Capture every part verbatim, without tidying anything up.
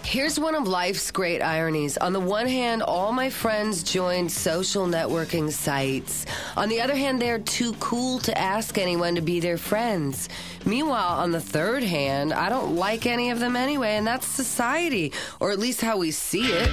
Here's one of life's great ironies. On the one hand, all my friends joined social networking sites. On the other hand, they're too cool to ask anyone to be their friends. Meanwhile, on the third hand, I don't like any of them anyway, and that's society, or at least how we see it.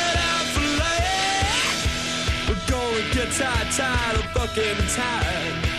Tired, tired of fucking tired.